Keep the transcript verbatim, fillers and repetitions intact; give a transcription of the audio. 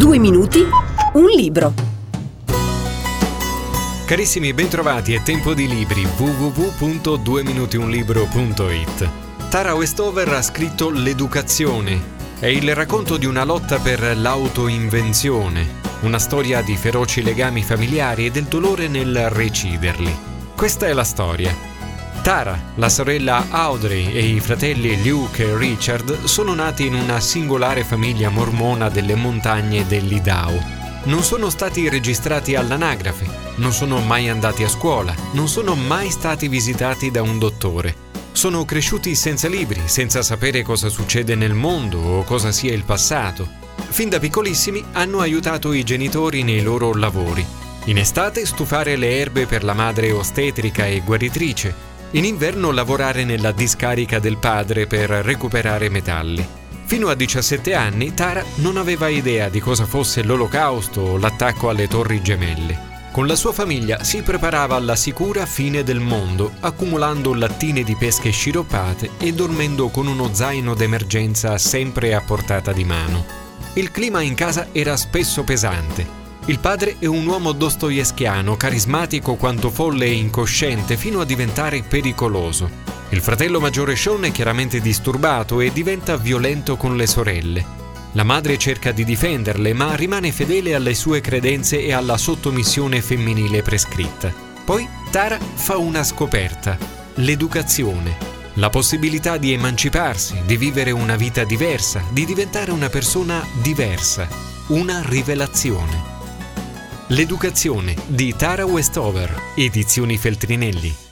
Due minuti, un libro. Carissimi, bentrovati, è tempo di libri. w w w punto due minuti un libro punto i t. Tara Westover ha scritto L'educazione. È il racconto di una lotta per l'autoinvenzione, una storia di feroci legami familiari e del dolore nel reciderli. Questa è la storia. Tara, la sorella Audrey e i fratelli Luke e Richard sono nati in una singolare famiglia mormona delle montagne dell'Idaho. Non sono stati registrati all'anagrafe, non sono mai andati a scuola, non sono mai stati visitati da un dottore. Sono cresciuti senza libri, senza sapere cosa succede nel mondo o cosa sia il passato. Fin da piccolissimi hanno aiutato i genitori nei loro lavori. In estate stufare le erbe per la madre ostetrica e guaritrice. In inverno lavorare nella discarica del padre per recuperare metalli. Fino a diciassette anni Tara non aveva idea di cosa fosse l'Olocausto o l'attacco alle Torri Gemelle. Con la sua famiglia si preparava alla sicura fine del mondo, accumulando lattine di pesche sciroppate e dormendo con uno zaino d'emergenza sempre a portata di mano. Il clima in casa era spesso pesante. Il padre è un uomo dostoevskiano, carismatico quanto folle e incosciente, fino a diventare pericoloso. Il fratello maggiore Sean è chiaramente disturbato e diventa violento con le sorelle. La madre cerca di difenderle, ma rimane fedele alle sue credenze e alla sottomissione femminile prescritta. Poi Tara fa una scoperta: l'educazione. La possibilità di emanciparsi, di vivere una vita diversa, di diventare una persona diversa. Una rivelazione. L'educazione di Tara Westover, Edizioni Feltrinelli.